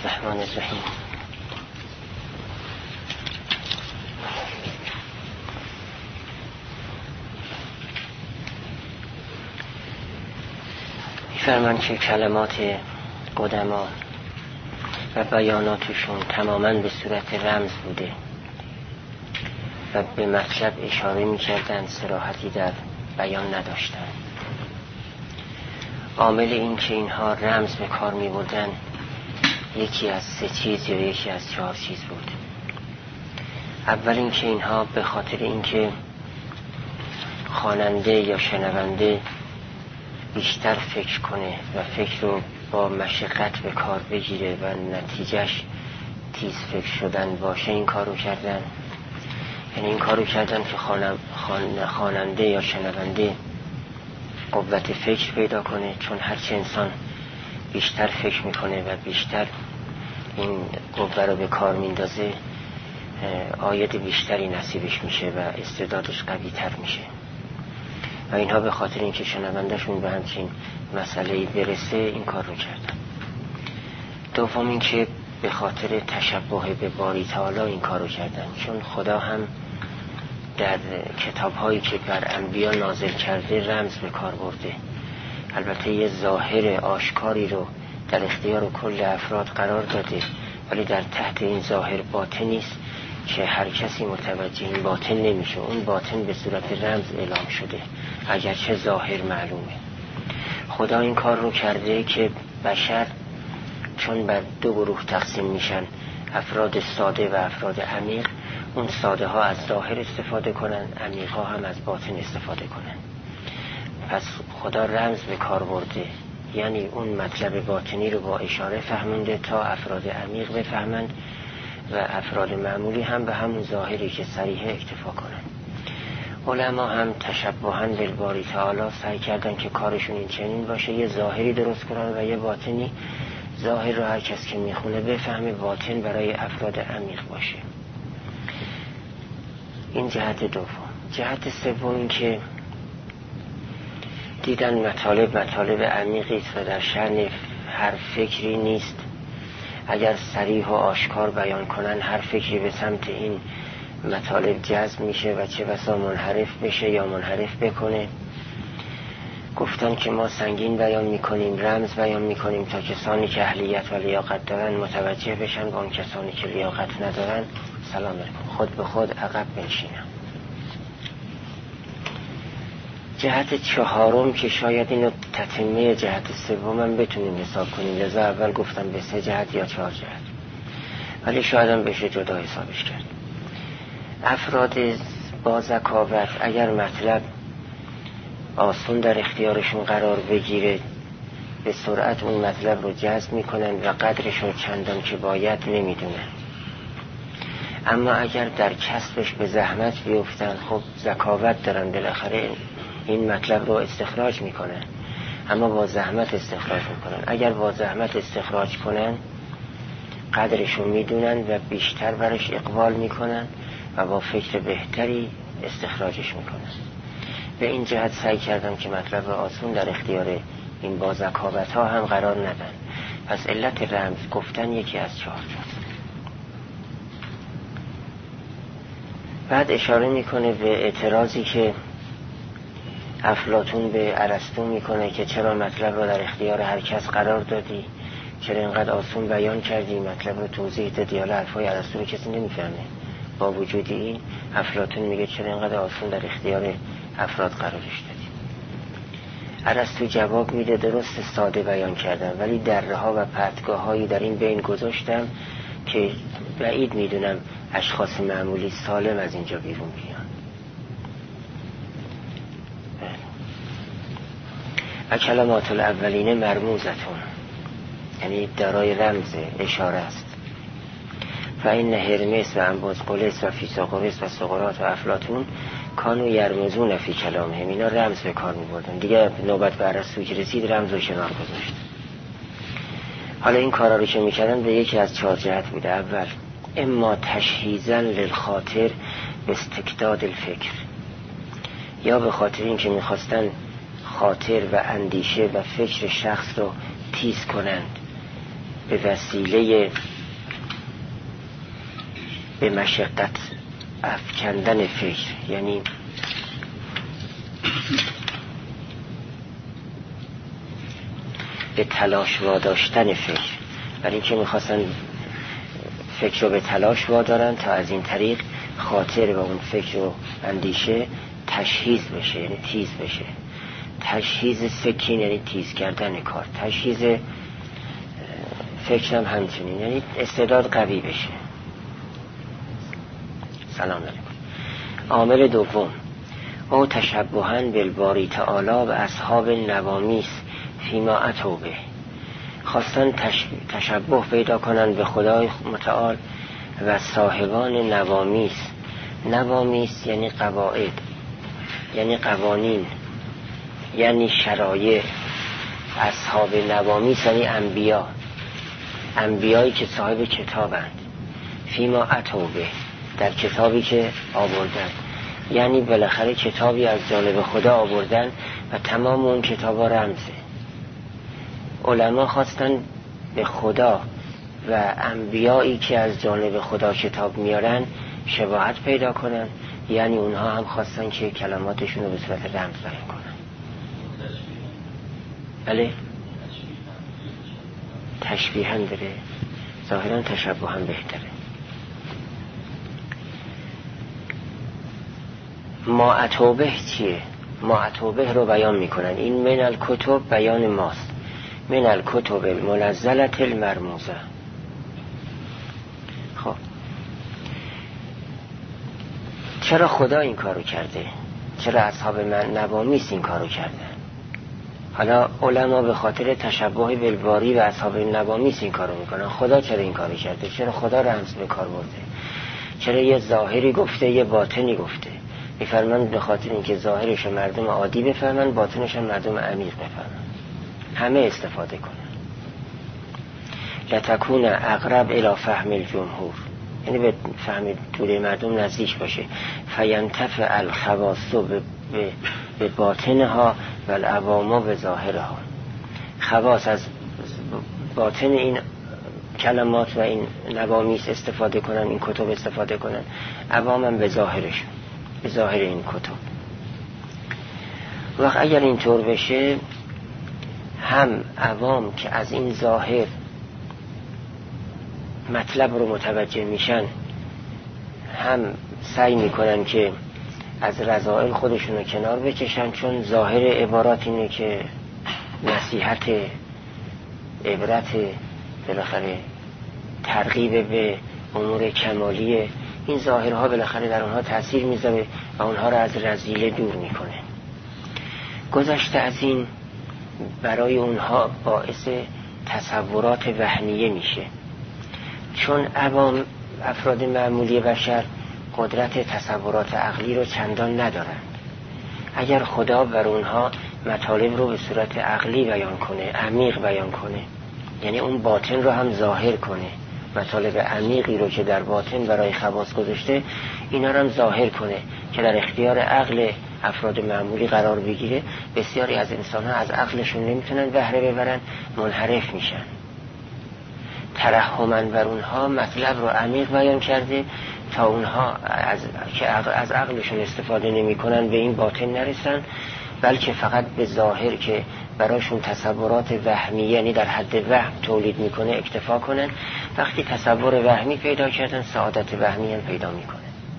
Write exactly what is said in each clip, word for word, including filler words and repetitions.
الرحمن الرحیم. می‌فرمایند که کلمات قدما و بیاناتشون تماماً به صورت رمز بوده و به مطلب اشاره می‌کردند، صراحتی در بیان نداشتند. عامل این که اینها رمز به کار می‌بردند یکی از سه چیز یا یکی از چهار چیز بود. اول این که اینها به خاطر اینکه خواننده یا شنونده بیشتر فکر کنه و فکر رو با مشقت به کار بگیره و نتیجهش تیز فکر شدن باشه، این کار رو کردن. یعنی این کار رو کردن که خواننده یا شنونده قوت فکر پیدا کنه، چون هرچه انسان بیشتر فکر میکنه و بیشتر این قوه رو به کار میندازه، عاید بیشتری نصیبش میشه و استعدادش قوی تر میشه. و اینها به خاطر اینکه شنوندهشون به همچین مسئله‌ای برسه این کار رو کردن. دوم این که به خاطر تشبه به باری تعالی این کار رو کردن، چون خدا هم در کتاب‌هایی که بر انبیا نازل کرده رمز به کار برده. البته یه ظاهر آشکاری رو در اختیار کل افراد قرار داده، ولی در تحت این ظاهر باطنی است که هر کسی متوجه این باطن نمیشه. اون باطن به صورت رمز اعلام شده اگرچه ظاهر معلومه. خدا این کار رو کرده که بشر چون بر دو گروه تقسیم میشن، افراد ساده و افراد عمیق، اون ساده ها از ظاهر استفاده کنن، عمیق ها هم از باطن استفاده کنن. پس خدا رمز به کار برده، یعنی اون مطلب باطنی رو با اشاره فهمونده تا افراد عمیق بفهمند و افراد معمولی هم به همون ظاهری که صریح اکتفا کنن. علما هم تشبهاً بالباری تعالی سعی کردن که کارشون این چنین باشه، یه ظاهری درست کنن و یه باطنی. ظاهر رو هر کس که میخونه بفهمه، باطن برای افراد عمیق باشه. این جهت دوم. جهت سوم این که دیدن مطالب مطالب عمیقی است و در شأن هر فکری نیست. اگر صریح و آشکار بیان کنن، هر فکری به سمت این مطالب جذب میشه و چه بسا منحرف بشه یا منحرف بکنه. گفتن که ما سنگین بیان میکنیم، رمز بیان میکنیم تا کسانی که اهلیت و لیاقت دارن متوجه بشن، با اون کسانی که لیاقت ندارن سلام علیکم، خود به خود عقب بنشینن. جهت چهارم که شاید اینو تتمه جهت سوم هم بتونیم حساب کنیم، لذا اول گفتم به سه جهت یا چهار جهت، ولی شاید هم بشه جدا حسابش کرد. افراد با ذکاوت اگر مطلب آسون در اختیارشون قرار بگیره، به سرعت اون مطلب رو جذب میکنن و قدرش رو چندان که باید نمیدونن. اما اگر در کسبش به زحمت بیفتن، خب ذکاوت دارن، بالاخره این مطلب رو استخراج میکنن، اما با زحمت استخراج میکنن. اگر با زحمت استخراج کنن، قدرش رو میدونن و بیشتر برش اقبال میکنن و با فکر بهتری استخراجش میکنن. به این جهت سعی کردم که مطلب آسون در اختیار این با ذکاوت ها هم قرار ندن. پس علت رمز گفتن یکی از چهار جاست. بعد اشاره میکنه به اعتراضی که افلاطون به ارسطو میکنه که چرا مطلب رو در اختیار هر کس قرار دادی، چرا اینقدر آسون بیان کردی، مطلب رو توضیح دادی، حالا حرفای ارسطو رو کسی نمیفهمه. با وجود این افلاطون میگه چرا اینقدر آسون در اختیار افراد قرارش دادی. ارسطو جواب میده درست ساده بیان کردم، ولی دره ها و پرتگاه هایی در این بین گذاشتم که بعید میدونم اشخاص معمولی سالم از اینجا بیرون بیان. و کلمات الاولین مرموزتون، یعنی دارای رمز، اشاره است. و این هرمس و انبازقلس و فیثاغورس و سقراط و افلاطون کانو یرمزون فی کلامهم، اینا رمز به کار می بردن. دیگه نوبت به ارسطو که رسید رمز و شنار گذاشت. حالا این کارا رو که میکردن به یکی از چهار جهت بوده. اول اما تشهیزا للخاطر به استکداد الفکر، یا به خاطر این که به وسیله به مشقت افکندن فکر، یعنی به تلاش واداشتن فکر، برای اینکه میخواستن فکر رو به تلاش وادارن تا از این طریق خاطر و اون فکر و اندیشه تشخیص بشه، یعنی تیز بشه. تشخیص سکین یعنی تیز کردن کار، تشخیص فکر هم همچنین، یعنی استعداد قوی بشه. سلام علیکم. عامل دوم، او تشبهاً بالباری تعالی و اصحاب نوامیس فیما اتوا به، خواستن تش... تشبه پیدا کنن به خدای متعال و صاحبان نوامیس. نوامیس یعنی قواعد، یعنی قوانین، یعنی شرایع. اصحاب نوامیس یعنی انبیا، انبیایی که صاحب کتابند. فیما اتوا به، در کتابی که آوردن، یعنی بالاخره کتابی از جانب خدا آوردن و تمام اون کتابا رمزه. علما خواستن به خدا و انبیایی که از جانب خدا کتاب میارن شباهت پیدا کنن، یعنی اونها هم خواستن که کلماتشون رو به صورت رمز بیان کنن. بله، تشبیه هم داره، ظاهرا تشبه هم بهتره. ما اتوبه چیه؟ ما اتوبه رو بیان میکنن. این من الکتب بیان ماست، من الکتب المنزلة المرموزه. خب چرا خدا این کارو کرده؟ چرا اصحاب من نوامیس این کارو کرده؟ حالا علما به خاطر تشبه بالباری و اصحاب نوامیس این کارو میکنن. خدا چرا این کارو کرده؟ چرا خدا رمز به کار برده؟ چرا یه ظاهری گفته یه باطنی گفته؟ میفرمان به خاطر اینکه ظاهرش مردم عادی بفهمن، باطنش مردم عمیق بفهمن، همه استفاده کنن. لتکون اقرب الی فهم الجمهور، یعنی به فهم طول مردم نزدیک باشه. فینتفع الخواص به باطنها و العوام به ظاهرها. خواص از باطن این کلمات و این نوامیس استفاده کنن، این کتب استفاده کنن، عوام هم به ظاهرشون، به ظاهر این کتب. وقت اگر اینطور بشه، هم عوام که از این ظاهر مطلب رو متوجه میشن، هم سعی میکنن که از رذائل خودشون رو کنار بکشن، چون ظاهر عبارات اینه که نصیحت، عبرت، بالاخره ترغیب به امور کمالیه. این ظاهرها بالاخره در اونها تأثیر میذاره و اونها رو از رذیله دور میکنه. گذشته از این برای اونها باعث تصورات وهمیه میشه، چون عوام، افراد معمولی بشر، قدرت تصورات عقلی رو چندان ندارند. اگر خدا بر اونها مطالب رو به صورت عقلی بیان کنه، عمیق بیان کنه، یعنی اون باطن رو هم ظاهر کنه، مطالب عمیقی رو که در باطن برای خواص گذاشته اینا رو هم ظاهر کنه که در اختیار عقل افراد معمولی قرار بگیره، بسیاری از انسان ها از عقلشون نمیتونن بهره ببرن، منحرف میشن. ترحماً بر اونها مطلب رو عمیق بیان کرده تا اونها از که از عقلشون استفاده نمیکنن به این باطن نرسن، بلکه فقط به ظاهر که براشون تصورات وهمی، یعنی در حد وهم تولید میکنه، اکتفا کنن. وقتی تصور وهمی پیدا کردن، سعادت وهمی هم پیدا میکنه.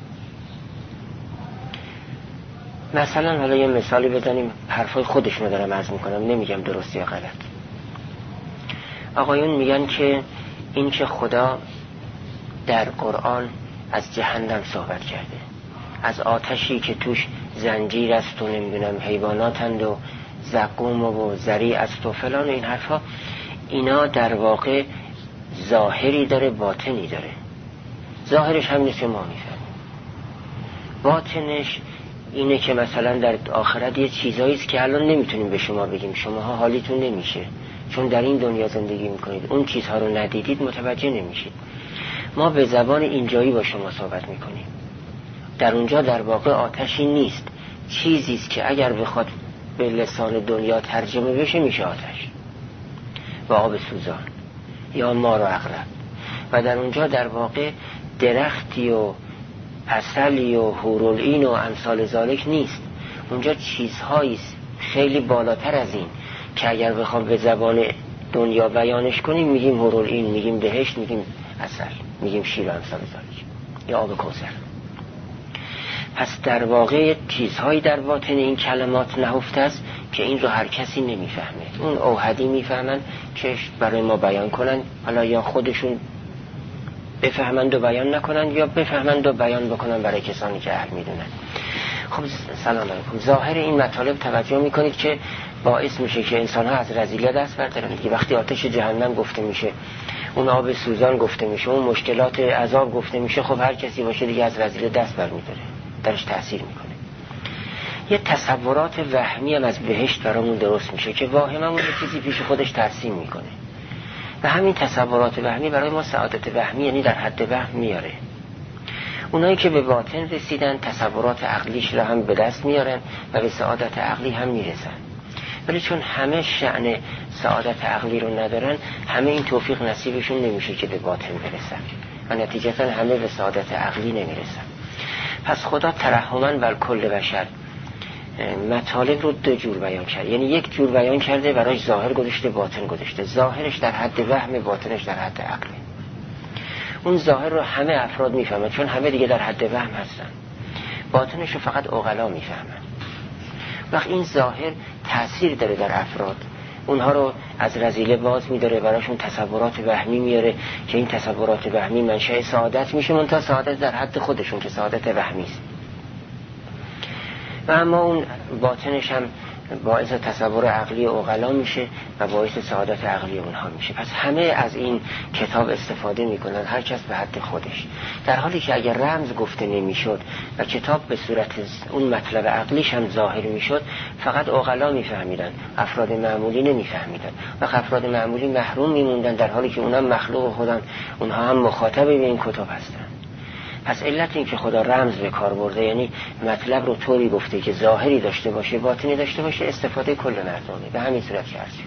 مثلا حالا یه مثالی بزنیم، حرفای خودشونو دارم عرض میکنم، نمیگم درست یا غلط. آقایون میگن که این که خدا در قرآن از جهنم صحبت کرده، از آتشی که توش زنجیر است و نمیدونم حیواناتند و زقوم و زری است و فلان، این حرفا، اینا در واقع ظاهری داره، باطنی داره. ظاهرش هم نیست که ما میفهمیم، باطنش اینه که مثلا در آخرت یه چیزایی است که الان نمیتونیم به شما بگیم، شماها حالیتون نمیشه چون در این دنیا زندگی میکنید، اون چیزها رو ندیدید، متوجه نمیشید. ما به زبان اینجایی با شما صحبت میکنیم، در اونجا در واقع آتشی نیست، چیزی است که اگر بخواد به لسان دنیا ترجمه بشه میشه آتش و آب سوزان. یا مار و عقرب، و در اونجا در واقع درختی و عسلی و حورالعین و امثال ذالک نیست. اونجا چیزهایی خیلی بالاتر از این که اگر بخوام به زبان دنیا بیانش کنیم میگیم حورالعین، میگیم بهشت، میگیم عسل، میگیم شیر و امثال ذالک یا آب کوثر. پس در واقع چیزهایی در باطن این کلمات نهفته است که این رو هر کسی نمیفهمه. اون اوحدی میفهمن که برای ما بیان کنن، حالا یا خودشون بفهمند و بیان نکنن یا بفهمند و بیان بکنن برای کسانی که اهل میدونن. خب سلام علیکم. ظاهر این مطالب توجه میکنید که باعث میشه که انسان ها از رذیله دست بردارن. که وقتی آتش جهنم گفته میشه، اون آب سوزان گفته میشه، اون مشکلات عذاب گفته میشه، خب هر کسی باشه دیگه از رذیله دست برمیداره، درش تأثیر میکنه. یه تصورات وهمی هم از بهشت برامون درست میشه که واهممون یه چیزی پیش خودش ترسیم میکنه و همین تصورات وهمی برای ما سعادت وهمی یعنی در حد وهم میاره. اونایی که به باطن رسیدن تصورات عقلیش را هم به دست میارن و به سعادت عقلی هم میرسن، ولی چون همه شأن سعادت عقلی رو ندارن، همه این توفیق نصیبشون نمیشه که به باطن برسن و نتیجتا همه به سعادت عقلی نمیرسن. پس خدا ترحماً بر کل بشر مطالب رو دو جور بیان کرد، یعنی یک جور بیان کرده براش ظاهر گذاشته، باطن گذاشته. ظاهرش در حد وهم، باطنش در حد عقل. اون ظاهر رو همه افراد میفهمن چون همه دیگه در حد وهم هستن، باطنش رو فقط عقلا میفهمن. وقت این ظاهر تأثیر داره در افراد، اونها رو از رذیله باز میداره، براشون تصورات وهمی میاره که این تصورات وهمی منشأ سعادت میشه، منتها سعادت در حد خودشون که سعادت وهمی است. و اما اون باطنش هم باعث تصور عقلی عقلا میشه و باعث سعادت عقلی اونها میشه. پس همه از این کتاب استفاده میکنن، هر کس به حد خودش، در حالی که اگر رمز گفته نمیشد و کتاب به صورت اون مطلب عقلیش هم ظاهر میشد، فقط عقلا میفهمیدن، افراد معمولی نمیفهمیدن و افراد معمولی محروم میموندن، در حالی که اونها مخلوق خودن، اونها هم مخاطب به این کتاب هستن. پس علت این که خدا رمز به کار برده، یعنی مطلب رو طوری گفته که ظاهری داشته باشه، باطنی داشته باشه، استفاده کل مردمه. به همین صورت که عرض شد.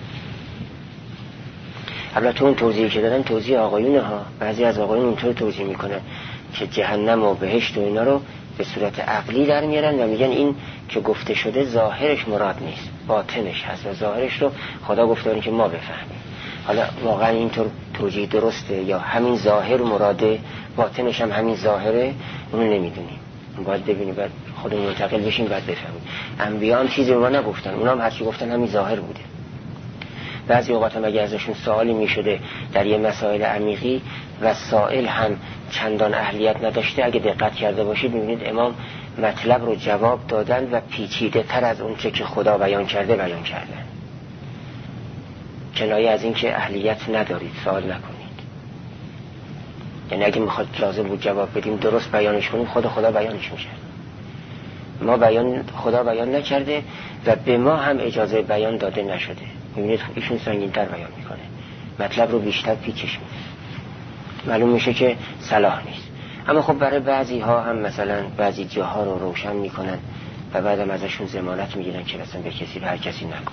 البته اون توضیحی که دادن توضیح آقایونه ها، بعضی از آقایون اونطور توضیح میکنن که جهنم و بهشت و اینا رو به صورت عقلی در میارن و میگن این که گفته شده ظاهرش مراد نیست، باطنش هست و ظاهرش رو خدا گفته اون که ما بفهمیم. حالا واقعا اینطور توجیه درسته یا همین ظاهر مراده، باطنش هم همین ظاهره، اونو نمیدونیم، باید ببینیم، باید خودمون منتقل بشیم، باید بفهمیم. انبیا هم چیزی رو نگفتن، اونا هم هرچی گفتن همین ظاهر بوده. بعضی اوقات هم اگه ازشون سوالی میشده در یه مسائل عمیقی و سائل هم چندان اهلیت نداشته، اگه دقت کرده باشید میبینید امام مطلب رو جواب دادن و پیچیده تر از اون چه که خدا بیان کرده بیان کردن، کنایه از این که اهلیت ندارید سوال نکنید. یعنی اگه میخواد لازم بود جواب بدیم درست بیانش کنیم، خدا خدا بیانش میشه. ما بیان خدا بیان نکرده و به ما هم اجازه بیان داده نشده. میبینید ایشون سنگین‌تر بیان میکنه، مطلب رو بیشتر پیچش میده، معلوم میشه که صلاح نیست. اما خب برای بعضی ها هم مثلا بعضی جاها رو روشن میکنن و بعدم ازشون ضمانت میگیرن که مثلا به کسی به هر کسی نکن.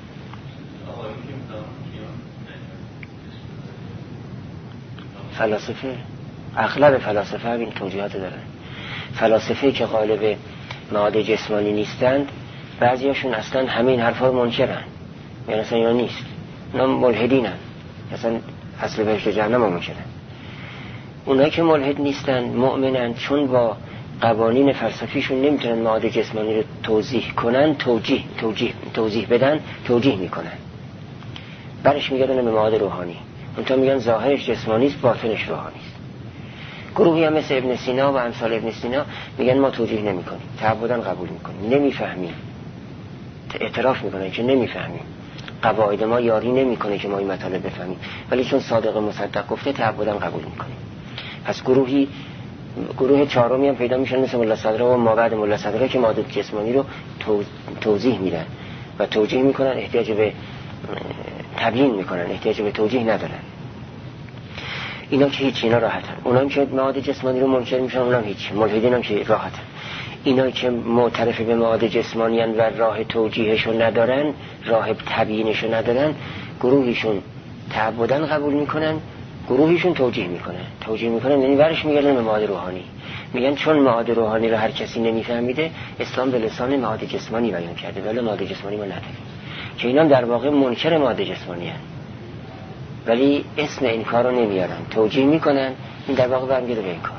فلاسفه، اغلب فلاسفه همین توجیهات دارن. فلاسفه که غالب معاد جسمانی نیستند، بعضیاشون اصلا همین حرفا رو منکرن، یعنی اصلا یا نیست، اونا ملحدینن، اصلا اصل بهشت و جهنم رو منکرن. اونایی که ملحد نیستن مؤمنن، چون با قوانین فلسفیشون نمیتونن معاد جسمانی رو توضیح کنن، توجیه توجیه توضیح بدن، توجیه میکنن، برش میگردن به معاد روحانی. اونتا میگن ظاهرش جسمانی است، باطنش روحانی است. گروهی هم مثل ابن سینا و امثال ابن سینا میگن ما توجیه نمی کنیم، تعبداً قبول میکنیم، نمیفهمیم، اعتراف میکنن که نمیفهمیم، قواعد ما یاری نمیکنه که ما این مطالب بفهمیم، ولی چون صادق مصدق گفته تعبداً قبول میکنیم. پس گروهی گروه چهارمی هم پیدا میشن مثل ملا صدرا و ما بعد ملا صدرا که ماده جسمانی رو توضیح میدن و توجیه میکنن، احتیاج به تبیین میکنن، احتیاج به توجیه ندارن. اینا که هیچ، اینا راحتن. اونا هم که معاد جسمانی رو منکر میشن، اونا هم هیچ. ملحدین هم که راحتن. اینا که معترف به معاد جسمانی هن و راه توجیهشو ندارن، راه تبیینشو ندارن، گروهیشون تعبداً قبول میکنن، گروهیشون توجیه میکنن. توجیه میکنن یعنی ورش میگردن به معاد روحانی، میگن چون معاد روحانی رو هر کسی نمیفهمیده، اسلام به لسان معاد جسمانی بیان کرده، ولی معاد جسمانی ما نداریم، که اینا در واقع منکر معاد جسمانی هستند، ولی اسم این کار رو نمیارن، توجیه میکنن، این در واقع برمیگرده به این کار.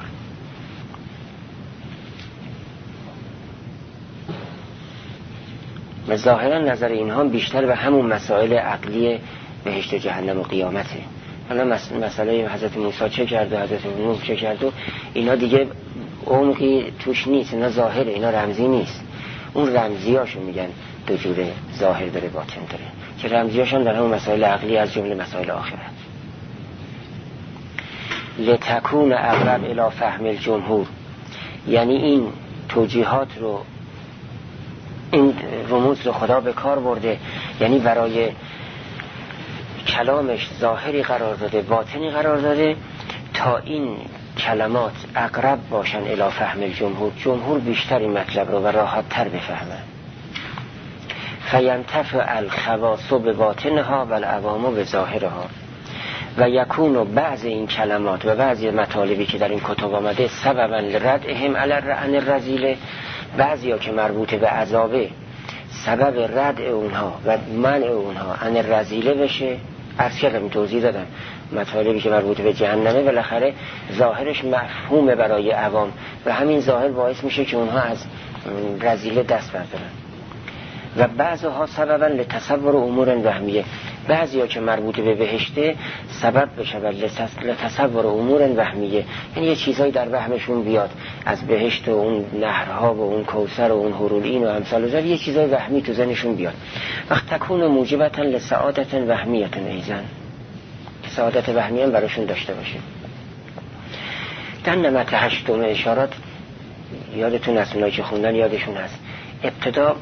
و ظاهرا نظر اینها بیشتر به همون مسائل عقلی بهشت و جهنم و قیامته. حالا مسئله حضرت موسی چه کرد و حضرت نوح چه کرد و اینا دیگه عمقی توش نیست، اینا ظاهره، اینا رمزی نیست. اون رمزیاشو میگن دو جوره، ظاهر داره باطن داره، که رمزیاشون در همون مسائل عقلی از جمله مسائل آخرت. لتکون اقرب الی فهم الجمهور، یعنی این توجیهات رو، این رموز رو خدا به کار برده، یعنی برای کلامش ظاهری قرار داده، باطنی قرار داده، تا این کلمات اقرب باشن الی فهم الجمهور، جمهور بیشتر این مطلب رو و راحت تر بفهمن. فینتفع الخواص به باطنها و العوام به ظاهرها، و یکون بعض این کلمات و بعضی مطالبی که در این کتاب آمده سببا لردهم علی الرذیل، بعضی ها که مربوط به عذابه سبب رد اونها و منع اونها عن الرذیله بشه. عرض کردم، توضیح دادم مطالبی که مربوط به جهنمه بالاخره ظاهرش مفهومه برای عوام و همین ظاهر باعث میشه که اونها از رذیله دست بردارن. و بعضها سببا لتصور امور وهمیه، بعضی ها که مربوط به بهشته سبب بشه لتصور امور وهمیه، یعنی یه چیزایی در وهمشون بیاد از بهشت و اون نهرها و اون کوثر و اون حورالعین و امثال ذلک، یه چیزای وهمی تو ذهنشون بیاد. وقت تکون موجبتا لسعادت وهمیه ایزن، که سعادت وهمی هم براشون داشته باشه. در نمط هشتم اشارات یادتون هست، اونایی که خوندن یادشون هست، ابتدا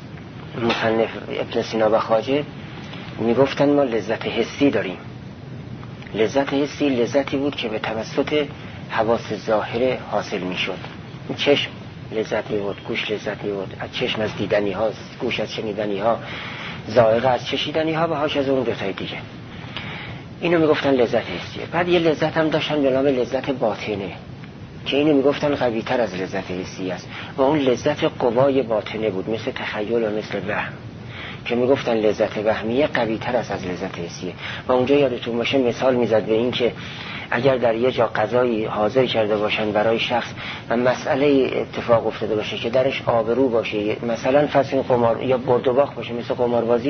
مصنف ابن سینا و خواجه میگفتن ما لذت حسی داریم. لذت حسی لذتی بود که به توسط حواس ظاهره حاصل میشد. چشم لذت میبود، گوش لذت میبود، از چشم از دیدنی ها، گوش از شنیدنی ها، ذائقه از چشیدنی ها و هاش از اون دوتای دیگه. اینو میگفتن لذت حسیه. بعد یه لذت هم داشتن به نام لذت باطنه که اینو میگفتن قوی تر از لذت حسی است و اون لذت قوای باطنه بود، مثل تخیل و مثل وهم، که میگفتن لذت وهمیه قوی تر از از لذت حسیه. و اونجا یادتون باشه مثال میزد به این که اگر در یه جا غذایی حاضر کرده باشن برای شخص و مسئله اتفاق افتاده باشه که درش آبرو باشه، مثلا فصل قمار یا برد و باخت باشه مثل قماربازی،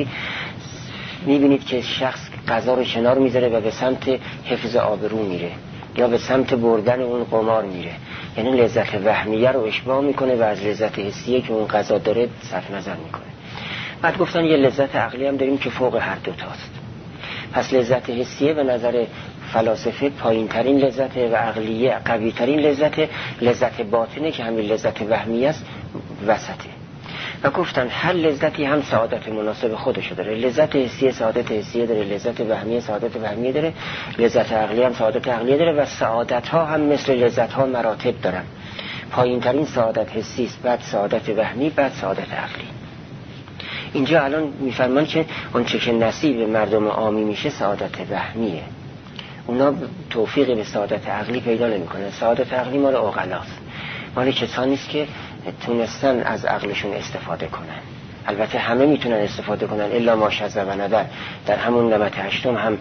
میبینید که شخص غذا رو کنار میذاره و به سمت حفظ آبرو میره یا به سمت بردن اون قمار میره، یعنی لذت وهمیه رو اشباع میکنه و از لذت حسیه که اون غذا داره صرف نظر میکنه. بعد گفتن یه لذت عقلی هم داریم که فوق هر دو تاست. پس لذت حسیه به نظر فلاسفه پایین ترین لذت و عقلیه قوی ترین لذت، لذت باطنه که همین لذت وهمیه است وسطه. و گفتن هر لذتی هم سعادت مناسب خودشو داره. لذت حسیه سعادت حسیه داره، لذت وهمیه سعادت وهمیه داره، لذت عقلی هم سعادت عقلیه داره و سعادت ها هم مثل لذت ها مراتب دارن. پایین ترین سعادت حسی است، بعد سعادت وهمی، بعد سعادت عقلی. اینجا الان میفرمان که اون چه که نصیب مردم عامی میشه سعادت وهمیه، اونا توفیق به سعادت عقلی پیدا نمیکنن. سعادت عقلی مال عقلاست، مال کسانی است که تونستن از عقلشون استفاده کنن. البته همه میتونن استفاده کنن الا ما شذ و ندر. در همون نمط هشتم هم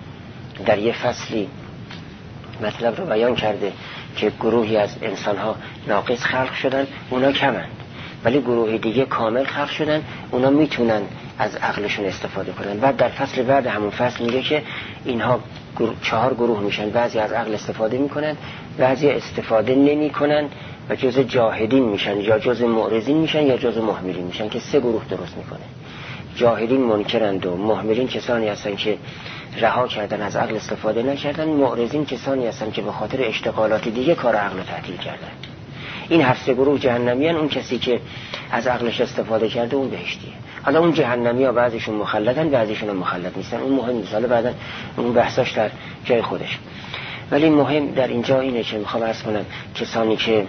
در یه فصلی مطلب رو بیان کرده که گروهی از انسانها ناقص خلق شدن، اونا کمند، ولی گروه دیگه کامل خلق شدن، اونا میتونن از عقلشون استفاده کنن. بعد در فصل بعد همون فصل میگه که اینها گروه، چهار گروه میشن، بعضی از عقل استفاده میکنن، بعضی استفاده نمیکنن و جز جاهدین میشن یا جز معرضین میشن یا جز محملین میشن، که سه گروه درست میکنه. جاهدین منکرند و محملین کسانی هستن که رها کردن از عقل استفاده نکردن، معرضین کسانی هستن که به خاطر اشتغالات دیگه کار عقل رو تعطیل کردن. این هر سه گروه جهنمیان. اون کسی که از عقلش استفاده کرده اون بهشتیه. حالا اون جهنمی ها بعضیشون مخلدن بعضیشون هم مخلد نیستن، اون مهم نیست، حالا بعدن اون بحثاش در جای خودش. ولی مهم در اینجا اینه که میخوام عرض کنم کسانی که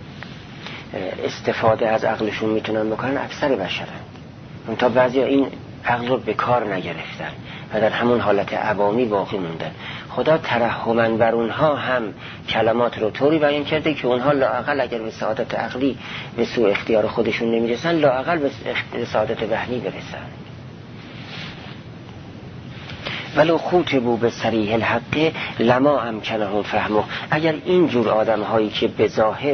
استفاده از عقلشون میتونن بکنن اکثر بشرن. اون تا بعضی این عقل رو به کار نگرفتن و در همون حالت عوامی باقی موندن. خدا ترحماً بر اونها هم کلمات رو طوری بیان کرده که اونها لااقل اگر به سعادت عقلی به سوء اختیار خودشون نمیرسن، لااقل به سعادت وحنی برسن. ولو خوتبوا به صریح الحق لما امکنهم فهمه. اگر اینجور آدم هایی که به ظاهر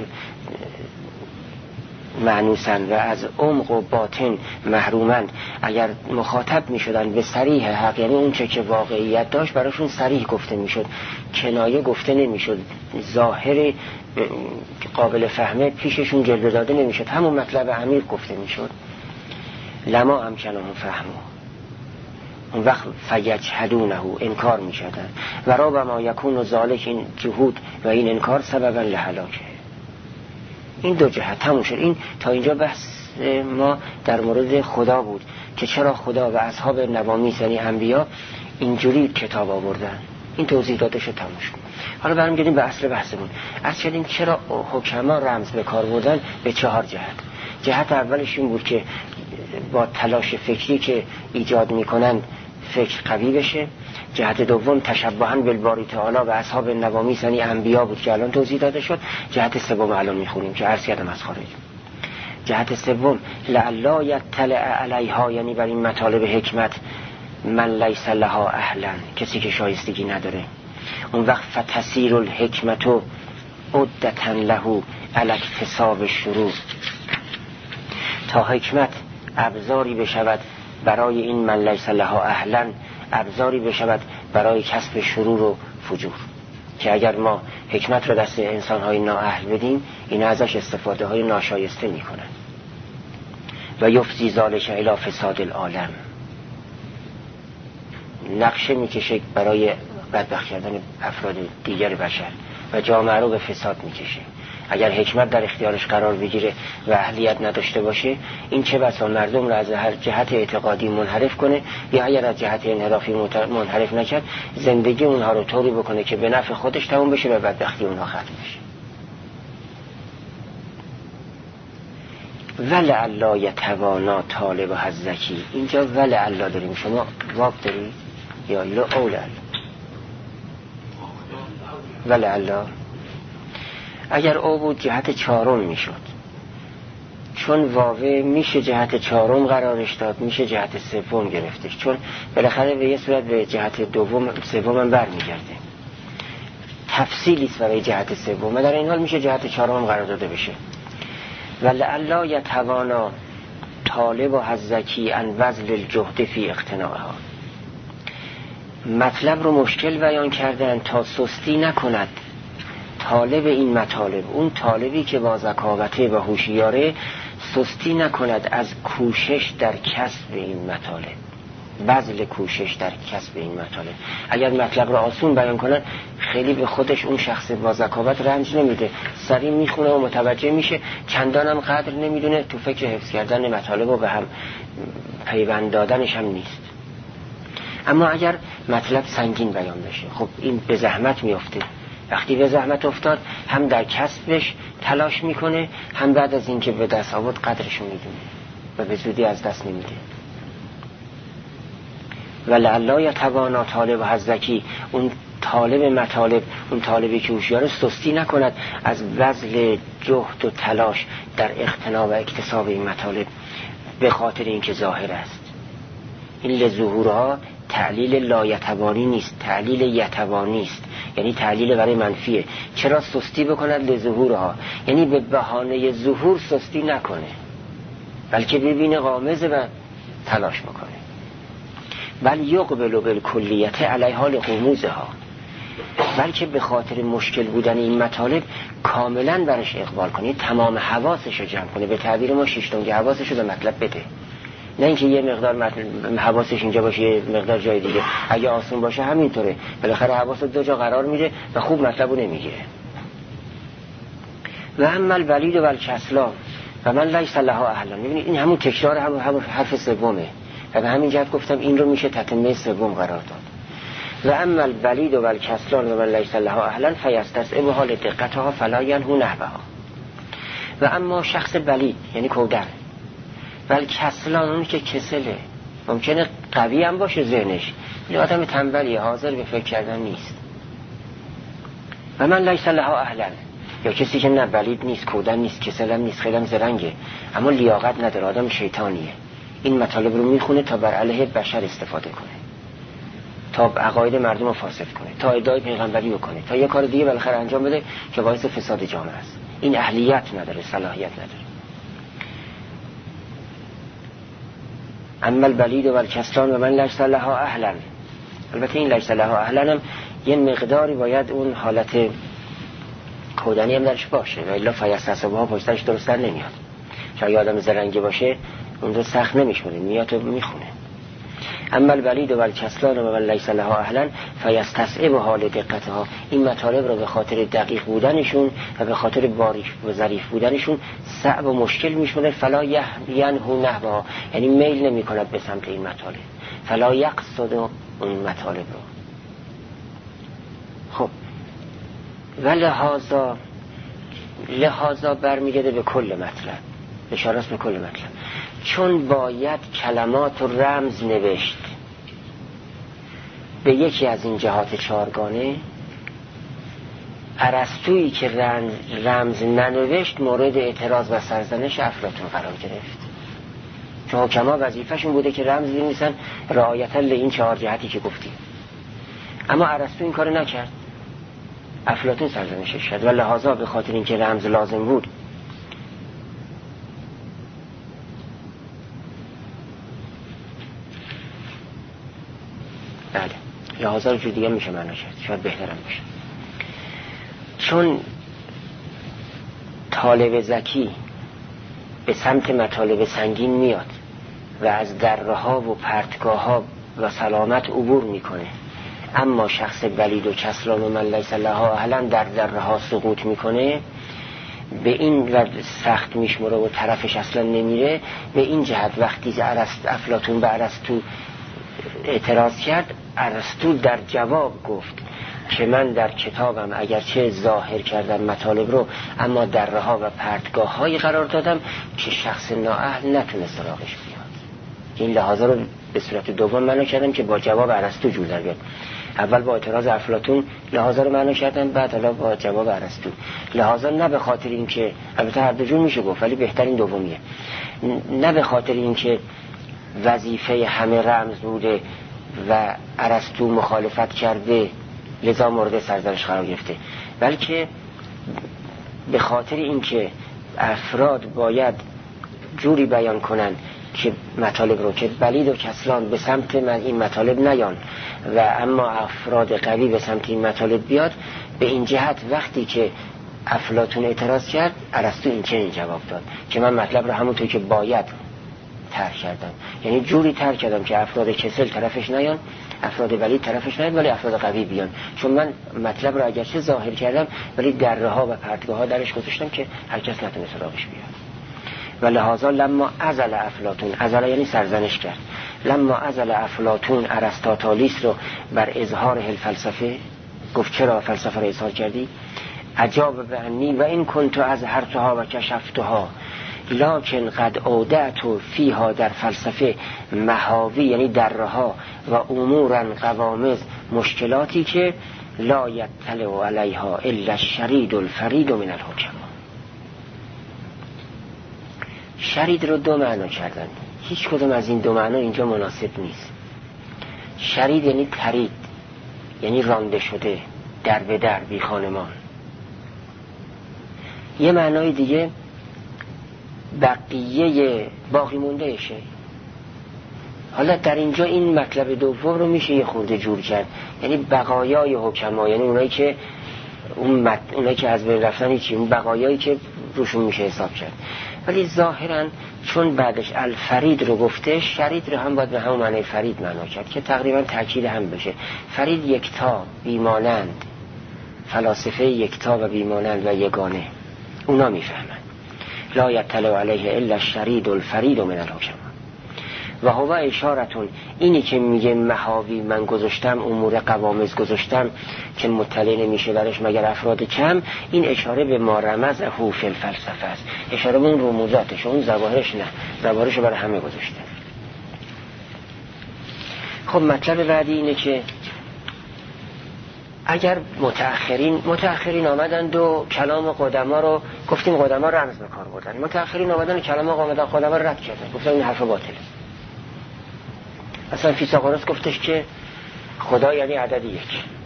معنوسن و از عمق و باطن محرومند، اگر مخاطب می شدن به صریح حق، یعنی اون چه که واقعیت داشت براشون صریح گفته می شد، کنایه گفته نمی شد، ظاهر قابل فهمه پیششون جلوه داده نمی شد، همون مطلب عمیق گفته می شد، لما امکنهم فهمه. اون وقت فیجحدونه، انکار می شدن. و ربما یکون ذالک، این جهود و این انکار سببا لهلاکه. این دو جهت تموم شد. این تا اینجا بحث ما در مورد خدا بود که چرا خدا و اصحاب نوامیس یعنی انبیا اینجوری کتاب آوردن. این توضیح داده شد، تموم شد. حالا برمیگردیم به اصل بحثمون. اصلا این چرا حکما رمز به کار بردن؟ به چهار جهت. جهت اولش این بود که با تلاش فکری که ایجاد میکنن فکر قوی بشه. جهت دوم تشبهاً بالباری تعالی و اصحاب نوامیس یعنی انبیا بود که الان توضیح داده شد. جهت سوم الان میخونیم که عرض کردم از خارج. جهت سوم لعلا یطلع علیها، یعنی بر این مطالب حکمت من لیس لها اهلا، کسی که شایستگی نداره. اون وقت فتسیر الحکمت عدتا له علی اکتساب الشرور، تا حکمت ابزاری بشود برای این من لیس لها اهلا، ابزاری بشود برای کسب شرور و فجور. که اگر ما حکمت را دست انسان‌های نااهل بدیم، این ازش استفاده های ناشایسته میکنن و یفضی ذالک الی فساد العالم، نقشه میکشه برای بدبخت کردن افراد دیگر بشر و جامعه رو به فساد میکشه. اگر حکمت در اختیارش قرار بگیره و اهلیت نداشته باشه، این چه بسا مردم را از هر جهت اعتقادی منحرف کنه، یا اگر از جهت انحرافی منحرف نکرد، زندگی اونها رو طوری بکنه که به نفع خودش تموم بشه و بدبختی اونها ختم بشه. ولعلا یتوانا طالب و حزکی، اینجا ولعلا داریم، شما واب دارید یا لعلا؟ ولعلا اگر او بود جهت چهارم میشد، چون واوه میشه جهت چهارم قرارش داد، میشه جهت سوم گرفتش، چون بالاخره به یه صورت به جهت دوم سوم هم برمیگرده، تفصیلی است برای جهت سوم، در این حال میشه جهت چهارم قرار داده بشه. ولعلا یتوانا طالب و حزکی ان وزل الجهد فی اقتناعها، مطلب رو مشکل بیان کردن تا سستی نکند طالب این مطالب، اون طالبی که با ذکاوته و هوشیاره سستی نکند از کوشش در کسب این مطالب، بذل کوشش در کسب این مطالب. اگر مطلب رو آسون بیان کنن، خیلی به خودش اون شخص با ذکاوت رنج نمیده، سریع میخونه و متوجه میشه، چندان هم قدر نمیدونه، تو فکر حفظ کردن مطالب و به هم پیوند دادنش هم نیست. اما اگر مطلب سنگین بیان بشه، خب این به زحمت میفته، وقتی به زحمت افتاد هم در کسبش تلاش میکنه، هم بعد از اینکه به دست آورد قدرشو میدونه و به زودی از دست نمیده. ولعلا یتوانا طالب و حزکی، اون طالب مطالب، اون طالبی که هوشیار سستی نکند از بذل جهد و تلاش در اقتنا و اکتساب این مطالب، به خاطر اینکه ظاهر است. این لظهورها تعلیل لا یتوانی نیست، تعلیل یتوانی است، یعنی تعلیل برای منفیه. چرا سستی بکند؟ لظهورها، یعنی به بهانه ظهور سستی نکنه، بلکه ببینه غامضه و تلاش بکنه. بل یقبل بالکلیت علیها لغموزها، بلکه به خاطر مشکل بودن این مطالب کاملا برش اقبال کنه، تمام حواسش رو جمع کنه، به تعبیر ما شیشتونگی حواسش رو به مطلب بده، نه اینکه یه مقدار حواسش اینجا باشه یه مقدار جای دیگه. اگه آسون باشه همینطوره، بالاخره حواس دو جا قرار میده و خوب مطلبو نمیگیره. و اما الولید و الکسلان و من لیس لها اهلا، میبینید این همون تکرار همون, همون حرف سومه و به همین جهت گفتم این رو میشه تتمه سوم قرار داد. و اما الولید و الکسلان و من لیس لها اهلا فیستسعب حال دقتها فلا ینهو نحوها. و اما شخص بلید یعنی کودر، ولی کسلان اون که کسله، ممکنه قوی هم باشه ذهنش، ولی آدم تنبلیه، حاضر به فکر کردن نیست. و من لیس لها اهلا، یا کسی که نه بلید نیست، کودن نیست، کسل هم نیست، خیلی هم زرنگه، اما لیاقت نداره، آدم شیطانیه. این مطالب رو میخونه تا بر علیه بشر استفاده کنه، تا عقاید مردم رو فاسد کنه، تا ادعای پیغمبری بکنه، تا یه کار دیگه بالاخره انجام بده که باعث فساد جامعه است. این اهلیت نداره، صلاحیت نداره. اما البلید و الکسلان و من لیس لها اهلا. البته این لیس لها اهلا هم یه مقداری باید اون حالت کودنی هم درش باشه، و الا فیستحسبها پشتش درست در نمیاد. شاید آدم زرنگی باشه اون رو سخت نمیشونه، میاد و میخونه. اما البلید و الکسلان و من لیس لها اهلا فیستصعب حال دقتها. این مطالب رو به خاطر دقیق بودنشون و به خاطر باریک و ظریف بودنشون صعب و مشکل میشونه. فلا ینهو نحوها، یعنی میل نمی کند به سمت این مطالب، فلا یقصد اون مطالب رو. خب و لحاظا لحاظا برمیگرده به کل مطلب، اشاره است به کل مطلب. چون باید کلمات و رمز نوشت به یکی از این جهات چارگانه، ارسطویی که رمز ننوشت مورد اعتراض و سرزنش افلاطون قرار گرفت، چون حکما وظیفه‌شون بوده که رمز بنویسن رعایتا لین چهار جهتی که گفتیم، اما ارسطو این کارو نکرد، افلاطون سرزنشش کرد. و لحاظا به خاطر اینکه رمز لازم بود، بله لحاظا رو جور دیگه میشه معنا کرد، شاید بهترم باشه. چون طالب ذکی به سمت مطالب سنگین میاد و از درها و پرتگاه و سلامت عبور میکنه، اما شخص بلید و کسلان و من لیس لها اهلا در درها سقوط میکنه، به این و سخت میشمره و طرفش اصلا نمیره. به این جهت وقتی ارسطو افلاطون به ارسطو اعتراض کرد، ارسطو در جواب گفت که من در کتابم اگرچه ظاهر کردم مطالب رو، اما درها و پرتگاه هایی قرار دادم که شخص نااهل نتونه سراغش بیاد. این لحاظا رو به صورت دوم معنا کردم که با جواب ارسطو جور در بیاد. اول با اعتراض افلاطون لحاظا رو معنا کردم، بعد حالا با جواب ارسطو. لحاظا نه به خاطر اینکه، البته هر دو جور میشه گفت ولی بهترین دومیه، نه به خاطر اینکه وظیفه همه رمز بوده و ارسطو مخالفت کرده لذا مورد سرزنش قرار گرفته، بلکه به خاطر اینکه افراد باید جوری بیان کنن که مطالب رو که بلید و کسلان به سمت این مطالب نیان و اما افراد قوی به سمت این مطالب بیاد. به این جهت وقتی که افلاطون اعتراض کرد، ارسطو این چنین جواب داد که من مطلب رو همونطور که باید ترک کردم، یعنی جوری ترک کردم که افراد کسل طرفش نیان، افراد بلید طرفش نیان، ولی افراد قوی بیان. چون من مطلب رو اگرچه ظاهر کردم ولی درها و پرتگاه ها درش گذاشتم که هر کس نتونه سراغش بیاد. و لحاظا لما ازل افلاطون، ازل یعنی سرزنش کرد، لما ازل افلاطون ارسطاطالیس رو بر اظهار الفلسفه، گفت چرا فلسفه رو اظهار کردی؟ عجاب به انی و این کنتو از هرتها و کشفتها لکن قد اودعتو فیها، در فلسفه محاوی یعنی درها و امورا قوامز، مشکلاتی که لا یطلع علیها الا الشرید الفرید من الحکما. شرید رو دو معنا کردن، هیچ کدوم از این دو معنا اینجا مناسب نیست. شرید یعنی ترید، یعنی رانده شده، در به در، بی خانمان. یه معنای دیگه بقیه باقی مونده شه. حالا در اینجا این مطلب دوم رو میشه یه خورده جور کرد، یعنی بقایای حکما، یعنی اونایی که اون مت... اونایی که از بین رفتن چی، اون بقایایی که روشون میشه حساب کرد. ولی ظاهرا چون بعدش الفرید رو گفته، شرید رو هم باید به همون معنی فرید معنا کرد که تقریبا تأکید هم بشه. فرید یکتا، بیمانند، فلاسفه یکتا و بیمانند و یگانه، اونا میفهمن. لا یطلع علیه الا الشرید الفرید من الحکما. و هو اشارتون، اینی که میگه محاوی من گذاشتم، امور قوامز گذاشتم که مطلع نمیشه درش مگر افراد کم، این اشاره به ما رمز هو فی الفلسفه است، اشاره به اون رموزاتش، اون ظواهرش نه، ظواهرش برای همه گذاشته. خب مطلب بعدی اینه که اگر متأخرین متأخرین آمدند و کلام قدما رو گفتیم، قدما رمز به کار بردن، متأخرین آمدن و کلام قدما رو رد کردن، گفتن این حرف باطله. اصلا فیثاغورس گفتش که خدا یعنی عدد یک.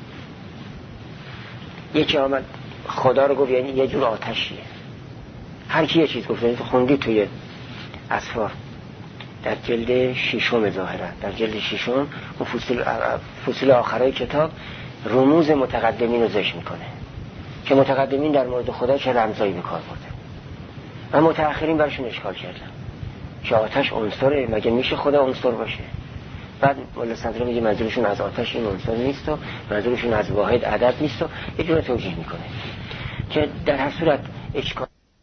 یکی آمد خدا رو گفت یعنی یه جور آتشیه. هر کی یه چیز گفت. خوندی توی اسفار در جلد ششم ظاهرا در جلد ششم اون فصول فصول آخرای کتاب رموز متقدمین رو ذکر میکنه که متقدمین در مورد خدا چه رمزایی به کار بردن و متأخرین برشون اشکال کردن که آتش عنصره، مگه میشه خدا عنصر باشه؟ بعد مولا صدر میگه منظورشون از آتش این عنصر نیست و منظورشون از واحد عدد نیست و یه جور توجیه میکنه که در هر صورت اشکال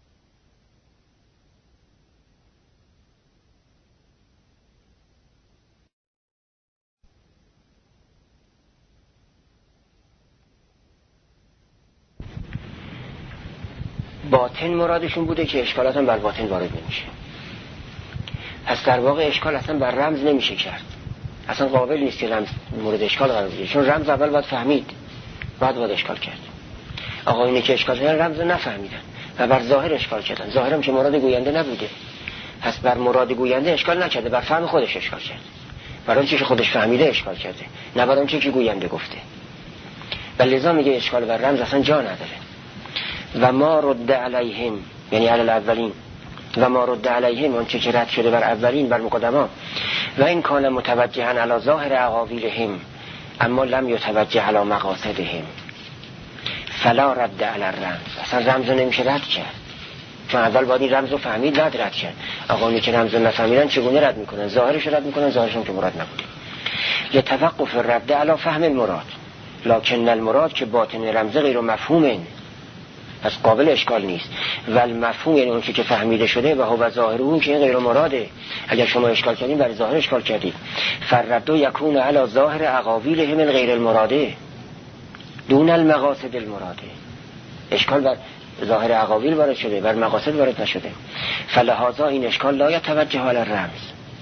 باطن مرادشون بوده که اشکالات هم بر باطن وارد نمیشه. پس در واقع اشکال اصلا بر رمز نمیشه کرد، اصلا قابل نیست که رمز مورد اشکال قرار بگیره، چون رمز اول باید فهمید بعد باید اشکال کرد. آقا اینه که اشکال کردن رمز نفهمیدن و بر ظاهر اشکال کردن، ظاهرم که مراد گوینده نبوده، پس بر مراد گوینده اشکال نکرده، بر فهم خودش اشکال کرده، بر اون چیزی که خودش فهمیده اشکال کرده، نه بر اون چیزی که گوینده گفته. لذا میگه اشکال بر رمز اصلا جا نداره. و ما رد علیهم یعنی علی الاولین، و ما رد علیهم اون چه که رد شده بر اولین بر مقدما، و این کان متوجها علی ظاهر اقاویلهم اما لم یتوجه علی مقاصدهم فلا رد علی الرمز. اصلا رمز نمیشه رد کرد، چون اول باید این رمز رو فهمید بعد رد کرد. آقا اونی که رمز رو نفهمیدن چگونه رد میکنن؟ ظاهرش رد میکنن، ظاهرشون که مراد نبوده. لتوقف الرد علی فهم المراد لکن المراد که باطن رمز غیر مفهومه، پس قابل اشکال نیست. ول مفهوم یعنی اون چیزی که فهمیده شده و هو ظاهر اون که این غیر مراده. اگر شما اشکال کردین برای ظاهر اشکال کردید. فرد یکون علی ظاهر اقاویلهم غیر المراده دون المقاصد المراده. اشکال بر ظاهر اقاویل وارد شده، بر مقاصد وارد نشده. فلهذا این اشکال لا یتوجه علی الرمز.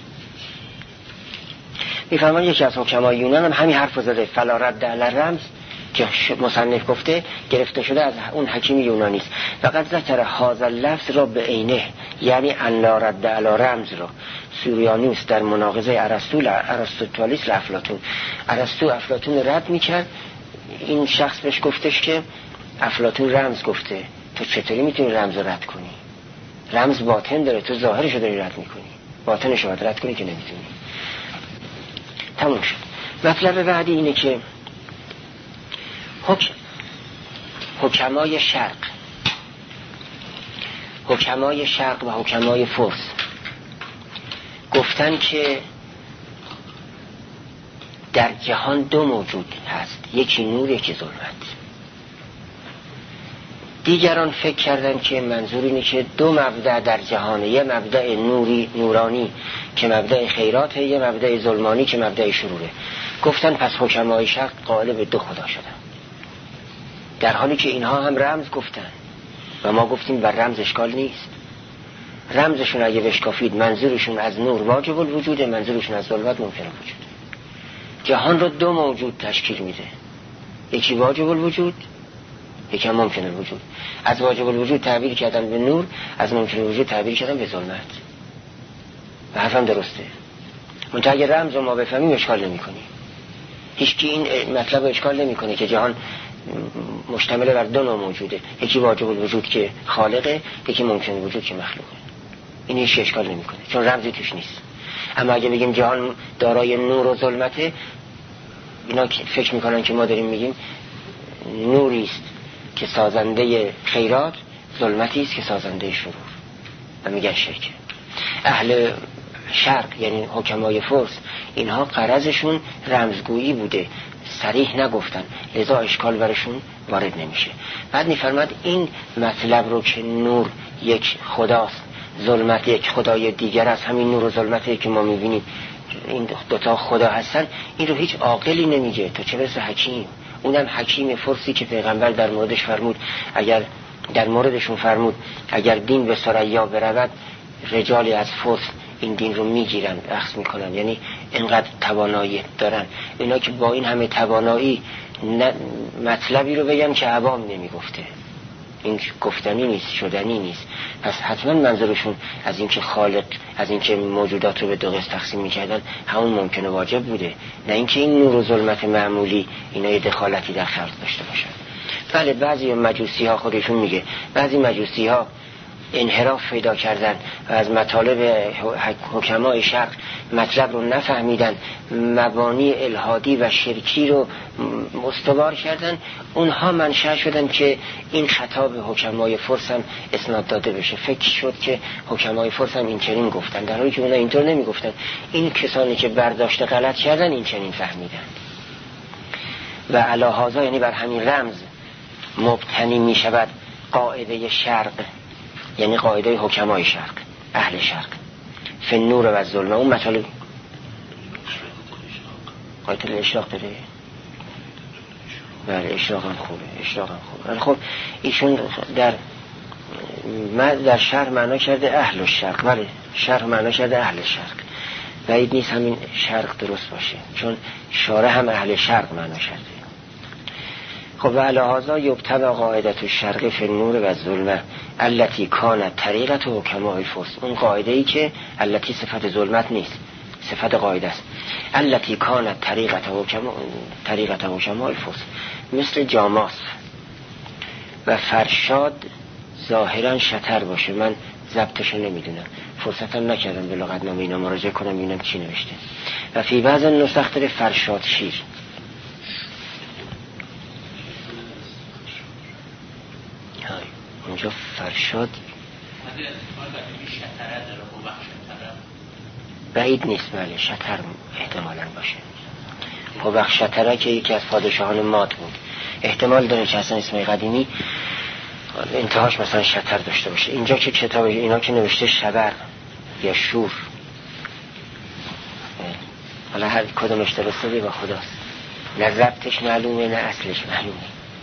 میفهمن یکی از حکمای یونان هم همین حرف زده، فلا رد علی الرمز که مصنف گفته گرفته شده از اون حکیم یونانی است. فقط ذکر هذا اللفظ را به عینه، یعنی ان لا رد علی رمز را سوریانوس در مناقضه ارسطو ارسطوطالیس افلاطون. ارسطو افلاطون رد میکرد، این شخص بهش گفتش که افلاطون رمز گفته، تو چطوری میتونی رمز رو رد کنی؟ رمز باطن داره، تو ظاهرش رو داری رد میکنی، باطنش رو رد کنی که نمیتونی. تموم شد. مطلب بعدی اینه که حکم حکمای شرق حکمای شرق و حکمای فرس گفتن که در جهان دو موجود هست، یکی نور یکی ظلمت. دیگران فکر کردن که منظور اینه که دو مبدأ در جهانه، یه مبدأ نوری نورانی که مبدأ خیراته، یه مبدأ ظلمانی که مبدأ شروره. گفتن پس حکمای شرق قائل به دو خدا شدن، در حالی که اینها هم رمز گفتن و ما گفتیم بر رمز اشکال نیست. رمزشون اگه بشکافید منظورشون از نور واجب الوجود، منظورشون از ظلمت ممکن الوجود. جهان رو دو موجود تشکیل میده، یکی واجب الوجود یکی هم ممکن الوجود. از واجب الوجود تعبیر کردن به نور، از ممکن الوجود تعبیر کردن به ظلمت و حرفم درسته. منتها اگه رمز رو ما بفهمیم اشکال نمی کنی. هیچکی این مطلب اشکال نمی کنه که جهان مشتمل بر دو نوع موجوده، یکی واجب الوجود که خالقه، یکی ممکن الوجود که مخلوقه. این هیچ اشکال نمیکنه چون رمزی توش نیست. اما اگه بگیم جهان دارای نور و ظلمته، اینا فکر میکنن که ما داریم میگیم نوری است که سازنده خیرات، ظلمتی است که سازنده شرور و میگن شرک. اهل شرق یعنی حکمای فرس اینها غرضشون رمزگویی بوده، صریح نگفتن، لذا اشکال برشون وارد نمیشه. بعد میفرماد این مطلب رو که نور یک خداست، ظلمت یک خدای دیگر است، همین نور و ظلمتی که ما میبینیم این دوتا خدا هستن، این رو هیچ عاقلی نمیگه، تو چه برسه حکیم. اونم حکیم فرسی که پیغمبر در موردش فرمود، اگر در موردشون فرمود اگر دین به ثریا برود رجالی از فرس این دین رو میگیرن، اخذ میکنن، یعنی اینقدر توانایی دارن، اینا که با این همه توانایی مطلبی رو بگن که عوام نمیگفته، این گفتنی نیست، شدنی نیست. پس حتما منظورشون از اینکه خالق، از اینکه موجودات رو به دو قسم تقسیم میکردن همون ممکنه واجب بوده، نه اینکه این نور و ظلمت معمولی اینا یه دخالتی در خلق داشته باشن. بله بعضی مجوسی ها خودشون میگه، بعضی مجوسی ها انحراف پیدا کردن و از مطالب حکمای شرق مطلب رو نفهمیدن، مبانی الهادی و شرکی رو استوار کردن، اونها منشأ شدن که این خطاب حکمای فرس هم اسناد داده بشه. فکر شد که حکمای فرس هم این چنین گفتن، در حالی که اونا اینطور نمی گفتن. این کسانی که برداشت غلط کردن این چنین فهمیدن و علی هذا، یعنی بر همین رمز مبتنی می شود قاعده شرق، یعنی قاعده حکمای شرق، اهل شرق، فی النور و الظلمه. اون مطالب قاعده الاشراق داره. بله اشراق هم خوبه، اشراق هم خوبه. ولی خب ایشون در در شرق معنا کرده اهل الشرق، ولی شرق معنا کرده اهل شرق. بعید نیست همین شرق درست باشه، چون شارع هم اهل شرق معنا کرده. خب و علی هذا یبتبع قاعده الشرق فی النور و الظلمه التي كانت طریقت حکماء الفرس. اون قاعده ای که التي صفت ظلمت نیست، صفت قاعده است. التي كانت طریقت حکماء طریقت حکماء الفرس، مثل جاماس و فرشاد ظاهرا شتر باشه. من ضبطشو نمیدونم، فرصتم نکردم به لغتنامه اینا مراجعه کنم ببینم چی نوشته. و فی بعض نسخ داره فرشاد شیر. اونجا فرشاد بعید نیست، بله شتر احتمالاً باشه. قبق شتره که یکی از پادشاهان ماد بود، احتمال داره که اصلا اسم قدیمی انتهاش مثلا شتر داشته باشه. اینجا که کتاب اینا که نوشته شبر یا شور، حالا هر کدومش درسته با خداست، نه ضبطش معلومه نه اصلش معلومه.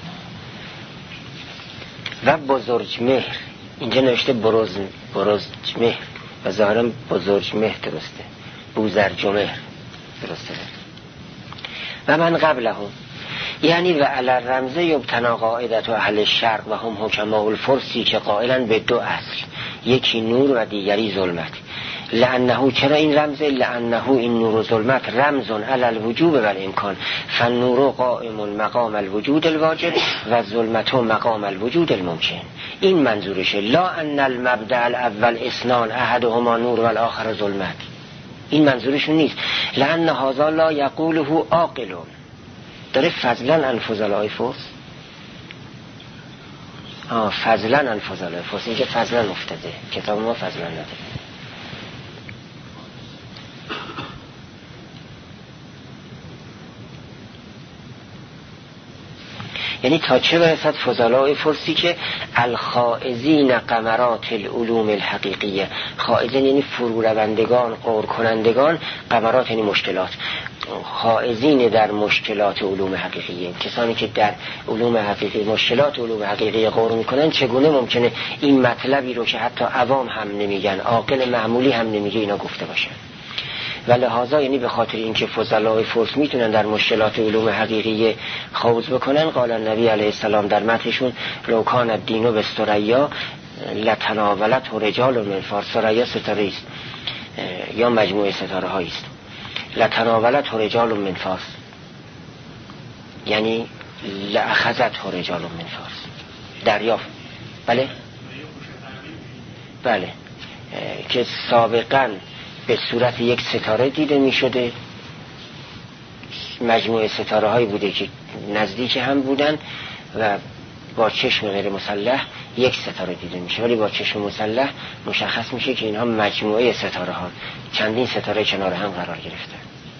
و بزرگ مهر، اینجا نوشته بروز بروز مهر و ظاهرا بزرگ مهر درسته، بوزرج مهر درسته. و من قبلهم، یعنی و علی رمزه یبتنا قاعدت و اهل الشرق و هم حکماء الفرسی که قائلا به دو اصل، یکی نور و دیگری ظلمت. لانه، چرا این رمزه؟ لانه این نور و ظلمت رمزون علی الوجوب و الامکان، فالنور قائم مقام الوجود الواجب و ظلمت مقام الوجود الممکن. این منظورشه. لا ان المبدأ الاول اثنان احدهما نور و الاخر ظلمت، این منظورشون نیست. لان هذا لا یقوله عاقل. داره فضلا انفضل آیفوس، آه فضلا انفضل آیفوس، اینجا فضلا افتاده، کتاب ما فضلا نداره. یعنی تا چه برسد فضلای فرسی که الخائزین قمرات العلوم الحقیقیه. خائزین یعنی فرو روندگان، قور کنندگان، قمرات یعنی مشکلات، خائزین در مشکلات علوم حقیقیه، کسانی که در علوم حقیقی مشکلات علوم حقیقی قور میکنن. چگونه ممکنه این مطلبی رو که حتی عوام هم نمیگن، عاقل معمولی هم نمیگه، اینا گفته باشن؟ و لحاظا یعنی به خاطر اینکه فضلای فرس میتونن در مشکلات علوم حقیقی خوض بکنن، قال النبی علیه السلام در متنشون لو کان الدین بستریا لتناولته رجال من فارس. ثریا ستاره است یا مجموعه ستاره هایی است. لتناولته رجال من فارس یعنی لاخذته رجال من فارس، دریافت. بله بله که سابقاً به صورت یک ستاره دیده می شده، مجموعه ستاره هایی بوده که نزدیک هم بودن و با چشم غیر مسلح یک ستاره دیده میشه، ولی با چشم مسلح مشخص میشه که اینها مجموعه ستاره ها، چندین ستاره کنار هم قرار گرفته.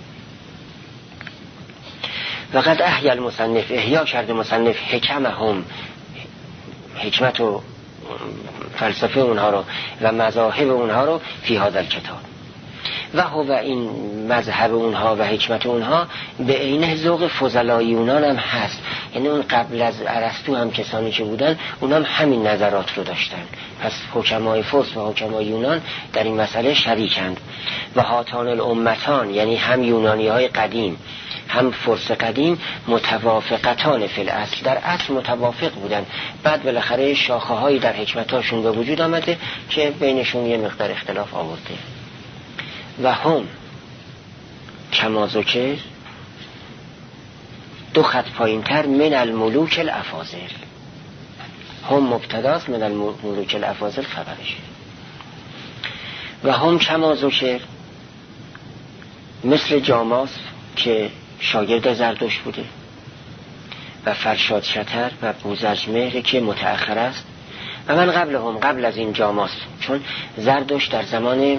وقد احیی المصنف، احیا کرده مصنف حکمهم، حکمت و فلسفه اونها رو و مذاهب اونها رو فی هذا الکتاب. و هو این مذهب اونها و حکمت اونها به عینه ذوق فضلای یونان هم هست. یعنی اون قبل از ارسطو هم کسانی که بودن اونها هم همین نظرات رو داشتن. پس حکمای فارس و حکمای یونان در این مسئله شریکند. و هاتان الامتان یعنی هم یونانی های قدیم هم فرس قدیم متوافقتان فی الاصل، در اصل متوافق بودن، بعد بالاخره شاخه هایی در حکمتاشون به وجود آمده که بینشون یه مقدار اختلاف آورده. و هم کما ذکر دو خط پایین تر من الملوک الافاضل، هم مبتداست، من الملوک الافاضل خبرشه. و هم کما ذکر مثل جاماس که شاگرد زردشت بوده و فرشاد شتر و بوزرجمهر که متأخر است. و من قبل هم قبل از این جاماس، چون زردشت در زمان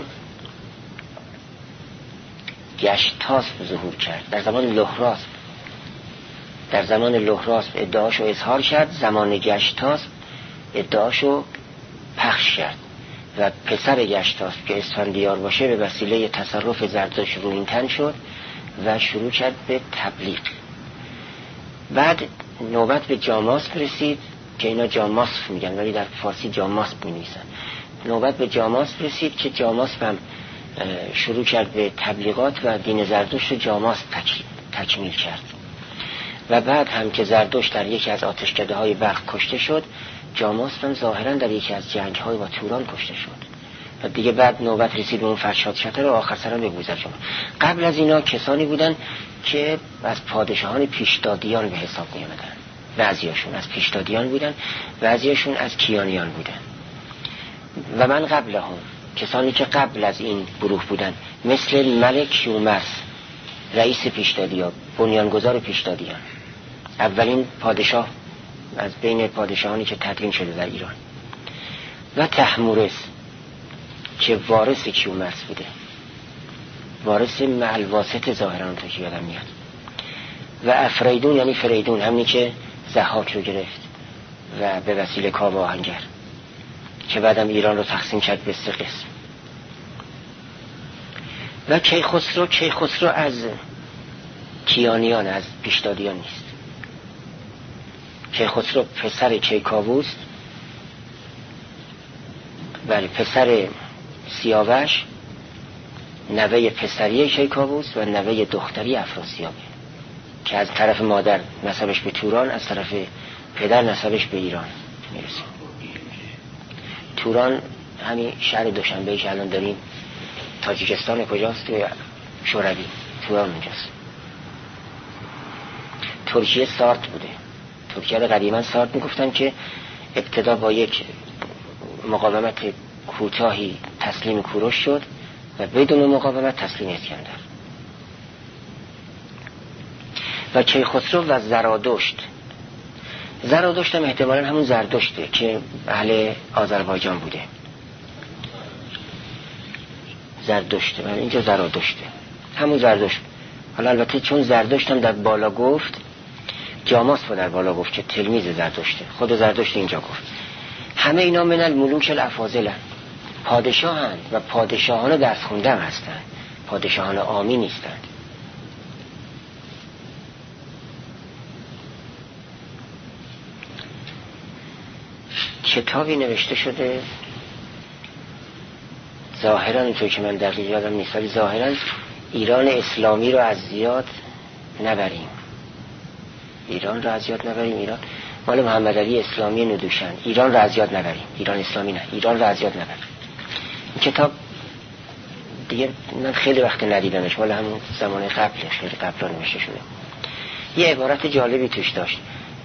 گشتاسپ ظهور کرد، در زمان لهراسپ در زمان لهراسپ ادعاشو اظهار کرد، زمان گشتاسپ ادعاشو پخش کرد و پسر گشتاسپ که اسفندیار باشه به وسیله تصرف زردشت رو این تن شد و شروع کرد به تبلیغ. بعد نوبت به جاماسپ رسید که اینا جاماسپ میگن ولی در فارسی جاماسپ می‌نویسن. نوبت به جاماسپ رسید که جاماسپ هم شروع کرد به تبلیغات و دین زردشت رو جاماسپ تکمیل کرد. و بعد هم که زردشت در یکی از آتشکده های بلخ کشته شد، جاماسپ هم ظاهرا در یکی از جنگ های با توران کشته شد. و دیگه بعد نوبت رسید به اون فرشاد شتر و آخر سرم به بوزرجمهر. قبل از اینا کسانی بودن که از پادشاهان پیشدادیان به حساب می آمدن. بعضیاشون از پیشدادیان بودن، بعضیاشون از کیانیان بودن. و من قبل هم کسانی که قبل از این گروه بودن مثل ملک یومرث رئیس پیشدادیان، بنیانگذار پیشدادیان، اولین پادشاه از بین پادشاهانی که تدوین شده در ایران. و تحمورس که وارث کیومرث بوده، وارث معلواسط ظاهران تو که یادم میاد. و افریدون یعنی فریدون، همینی که ضحاک رو گرفت و به وسیله کاوه آهنگر که بعدم ایران رو تقسیم کرد به سه قسم. و کیخسرو کیخسرو از کیانیان، از پیشدادیان نیست. کیخسرو پسر کیکاووس، بله پسر سیاوش، نوه پسری کیکاووس و نوه دختری افراسیابه که از طرف مادر نسبش به توران، از طرف پدر نسبش به ایران میرسه. توران همین شهر دوشنبه‌ای که الان داریم، تاجیکستان کجاست؟ توی شوروی، توران اونجاست. ترکیه سارت بوده. ترکیه رو قدیما سارت میگفتن که ابتدا با یک مقاومت کوتاهی تسلیم کوروش شد و بدون مقاومت تسلیم اسکندر. و کیخسرو و زرادشت. زرادشت هم احتمالاً همون زردشته که اهل آذربایجان بوده. زردشته، من اینجا زرادشته، همون زردشت. حالا البته چون زردشت هم در بالا گفت، جاماسپ در بالا گفت که تلمیذ زردشته، خود زردشت اینجا گفت. همه اینا من الملوک الافاضل هستند، پادشاهند و پادشاهان درس خونده هستند، پادشاهان عامی نیستند. کتابی نوشته شده ظاهرا، اینطور که من دقیق یادم نیست ولی ظاهرا ایران اسلامی رو از زیاد نبریم، ایران رو از زیاد نبریم، ایران مال محمد علی اسلامی ندوشن، ایران رو از زیاد نبریم، ایران اسلامی نه، ایران رو از زیاد نبریم. این کتاب دیگه من خیلی وقت ندیدمش، مال همون زمان قبل، خیلی قبل نوشته شده. یه عبارت جالبی توش داشت،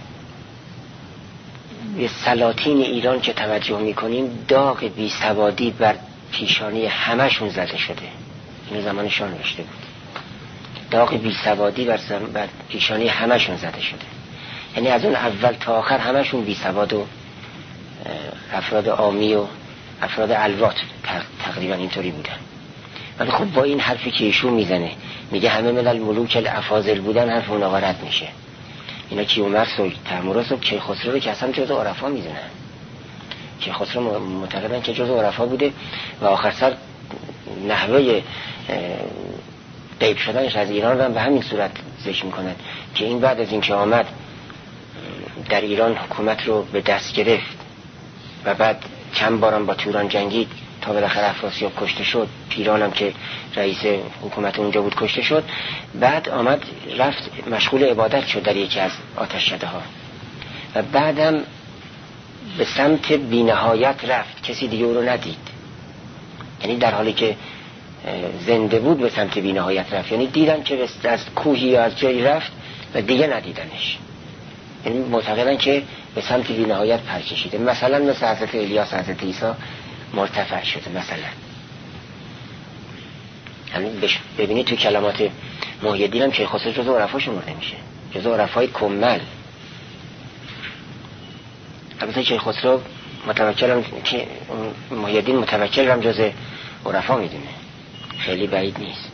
یه سلاطین ایران که توجه میکنیم داغ بی سوادی بر پیشانی همشون زده شده. این زمان شاه نوشته بود، داغ بی سوادی بر, زم... بر پیشانی همشون زده شده. یعنی از اون اول تا آخر همشون بی سواد و افراد عامی و افراد الوات تقریبا اینطوری بودن. ولی خب با این حرفی که ایشون میزنه، میگه همه ملل ملوک الافاضل بودن، حرف اون آقا رد میشه. اینا کیومرث و تحمورس و کیخسرو رو که اصلا جزء عرفا میزنن. کیخسرو معتقدن که جزء عرفا بوده و آخر سر نحوه غیب شدنش از ایران رو به همین صورت ذکر میکنن که این بعد از اینکه آمد در ایران حکومت رو به دست گرفت و بعد چند بارم با توران جنگید تا بالاخره افراسیاب کشته شد، پیرانم که رئیس حکومت اونجا بود کشته شد، بعد آمد رفت مشغول عبادت شد در یکی از آتشکده ها و بعدم به سمت بی‌نهایت رفت، کسی دیگه او رو ندید. یعنی در حالی که زنده بود به سمت بی‌نهایت رفت، یعنی دیدن که از کوهی یا از جایی رفت و دیگه ندیدنش، یعنی معتقدن که به سمت بی‌نهایت پر کشیده. مثلا مثل حضرت الیاس، حضرت عیسی مرتفع شده مثلا. همین ببینید تو کلمات محی الدین هم شیخ خسرو جزو عرفا شمرده میشه، جزو عرفای کمل. البته شیخ خسرو متوکل که محی الدین متوکل هم جزو عرفا میدونه، خیلی بعید نیست.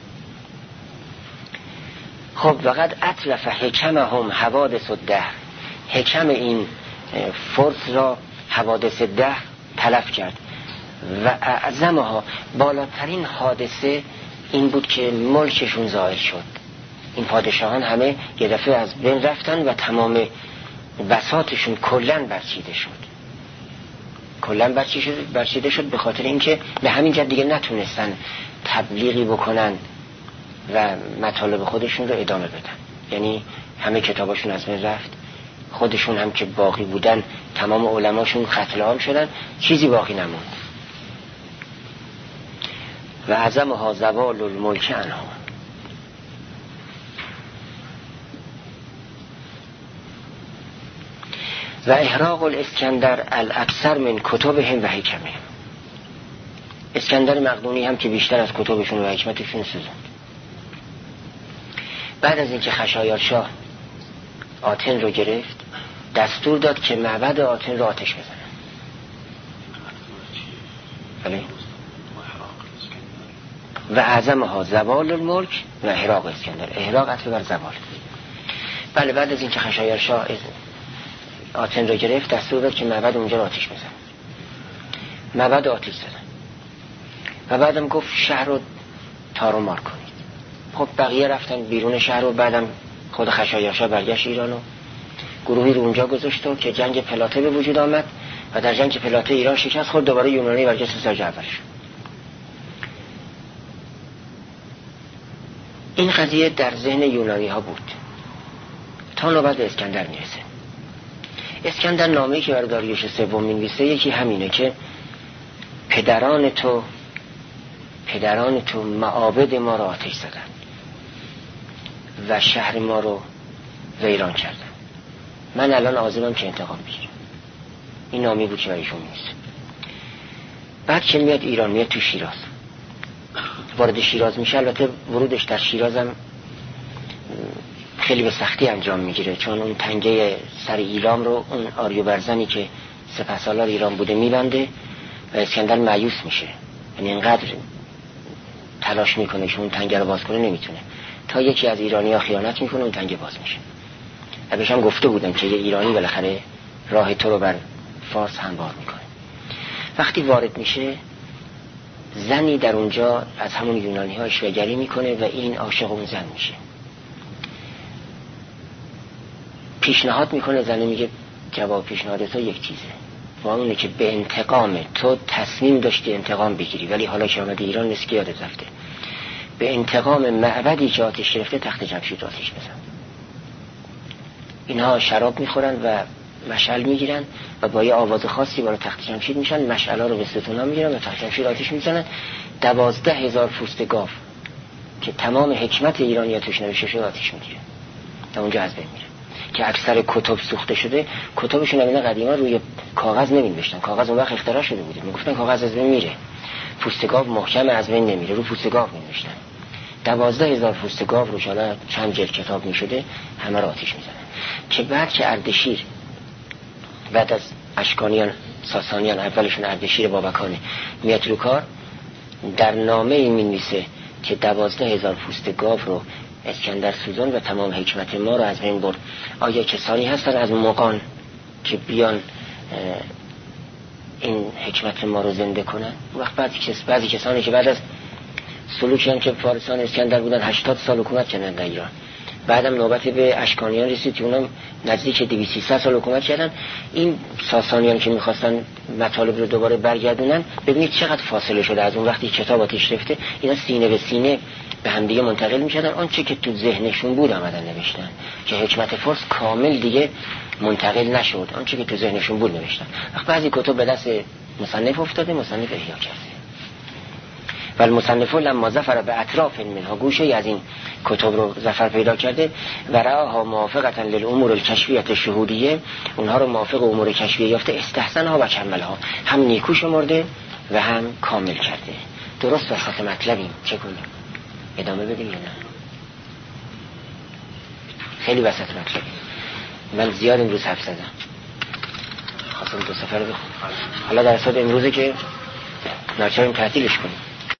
خب وقد اطلف حکمهم حوادث الدهر، حکم این فرس را حوادث دهر تلف کرد و اعظمها، بالاترین حادثه این بود که ملکشون زائل شد. این پادشاهان همه یه دفعه از بین رفتن و تمام بساطشون کلن برچیده شد. کلن برچیده شد به خاطر اینکه به همین جد دیگه نتونستن تبلیغی بکنن و مطالب خودشون رو ادامه بدن. یعنی همه کتاباشون از بین رفت، خودشون هم که باقی بودن تمام علماشون قتل عام شدن، چیزی باقی نموند. و عظمها زوال الملک عنها. و احراق الاسکندر الابصر من کتبهم و حکمهم. اسکندر مقدونی هم که بیشتر از کتبشون و حکمتشون سوزند. بعد از اینکه خشایارشاه آتن رو گرفت، دستور داد که معبد آتن رو آتش بزنن. بله. و اعظمها زوال الملک و احراق اسکندر. احراق عطف بر زوال. بله بعد از اینکه خشایارشاه آتن رو گرفت، دستور داد که معبد اونجا رو آتش بزنن. معبد آتش زدن و بعدم گفت شهر رو تار و مار کنید. خب بقیه رفتن بیرون شهر و بعدم خود خشایارشاه برگشت ایران و گروهی رو اونجا گذاشت و که جنگ پلاته به وجود آمد و در جنگ پلاته ایران شکست خورد، دوباره یونانی برگشت سر جای اولش. این قضیه در ذهن یونانی ها بود تا نوبت اسکندر میرسه. اسکندر نامه‌ای که برای داریوش سوم می‌نویسه یکی همینه که پدران تو پدران تو معابد ما رو آتش زدن و شهر ما رو ویران کردن. من الان عازمم که انتقام بگیرم. این نامی بود که برایشون نیست. بعد که میاد ایران، میاد تو شیراز، وارد شیراز میشه. البته ورودش در شیرازم خیلی به سختی انجام میگیره، چون اون تنگه سر ایلام رو اون آریو برزنی که سپهسالار ایران بوده میبنده و اسکندر مایوس میشه. یعنی اینقدر تلاش میکنه که اون تنگه رو باز کنه، نمیتونه، تا یکی از ایرانی ها خیانت میکنه اون تنگه باز میشه. و بهشم گفته بودم که یه ایرانی بالاخره راه تو رو بر فارس هموار میکنه. وقتی وارد میشه، زنی در اونجا از همون یونانی ها اشوه‌گری میکنه و این عاشق اون زن میشه. پیشنهاد میکنه، زنه میگه جواب پیشنهاد تو یک چیزه و اونه که به انتقام تو تصمیم داشتی انتقام بگیری، ولی حالا که آمده ایران نیست که یادت رفته، به انتقام معبدی که آتش گرفته تخت جمشید آتش بزن. اینها شراب میخورن و مشعل میگیرن و با یه آواز خاصی بالا تخت جمشید میشن، مشعلا رو به ستونا میگیرن و تخت جمشید آتش میزنن. دوازده هزار پوست گاو که تمام حکمت ایرانی توش نوشته شده آتش میگیره تا اونجا از بین میره. که اکثر کتب سوخته شده، کتابشون همینه قدیما روی کاغذ نمی‌نوشتن، کاغذ اون وقت اختراع شده بوده، میگفتن کاغذ از بین میره، پوست گاو محکم از بین نمیره، رو پوست گاو می‌نوشتن. دوازده هزار پوست گاو روش حالا چند جلد کتاب می‌شده، همه رو آتش می‌زنن. که بعد که اردشیر بعد از اشکانیان ساسانیان، اولشون اردشیر بابکانه، میاد رو کار، در نامه‌ای می‌نویسه که دوازده هزار پوست گاو رو اسکندر سوزان و تمام حکمت ما رو از بین برد. آیا کسانی هستن از مقان که بیان این حکمت ما رو زنده کنن؟ وقت بعضی کس بعضی کسانی که بعد از سلوکی هم که فارسان اسکندر بودن هشتاد سال حکومت کردن در ایران. بعدم نوبت به اشکانیان رسید که اونم نزدیک دویست سیصد سال حکومت کردن. این ساسانیان که میخواستن مطالب رو دوباره برگردونن، ببینید چقدر فاصله شده از اون وقتی کتاب آتش رفته. اینا سینه به سینه به هم دیگه منتقل می‌کردن، آنچه که تو ذهنشون بود آمدن نوشتن، که حکمت فارس کامل دیگه منتقل نشد، آنچه که تو ذهنشون بود نوشتن. وقت بعضی کتب به دست مصنف افتاده، مصنف احیا کرده. و المصنف لما ظفر به اطراف منها، گوشه از این کتب رو ظفر پیدا کرده و رعاها موافقتا للامور الکشفیه الشهودیه، اونها رو موافق امور کشفیه یافته، استحسنها و کملها، هم نیکو شمرده و هم کامل کرده. درست وسط مطلبیم، چه کنیم؟ ادامه بدیم یا نه؟ خیلی وسط مطلبیم. من زیاد امروز حرف زدم، خواستم دو سفر رو بخونم. حالا در اصل امروزه که ناچاریم تعطیلش کنیم.